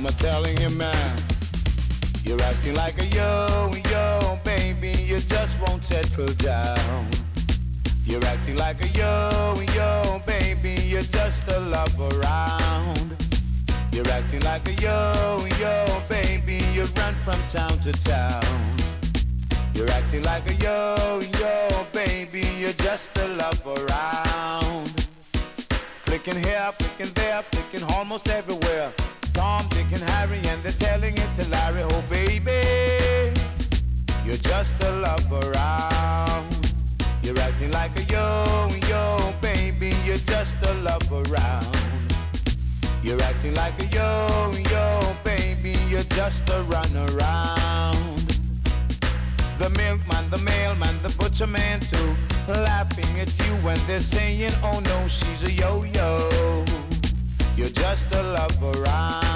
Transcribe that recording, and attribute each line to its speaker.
Speaker 1: I'm a telling you, man, you're acting like a yo, baby, you just won't settle down. You're acting like a yo, baby, you're just a love around. You're acting like a yo, baby, you run from town to town. You're acting like a yo, baby, you're just a love around. Flicking here, flicking there, flicking almost everywhere. Tom, Dick, and Harry, and they're telling it to Larry, oh baby, you're just a love around. You're acting like a yo, baby, you're just a love around. You're acting like a yo, baby, you're just a run around. The milkman, the mailman, the butcher man too, laughing at you when they're saying, oh no, she's a yo-yo. You're just a love around.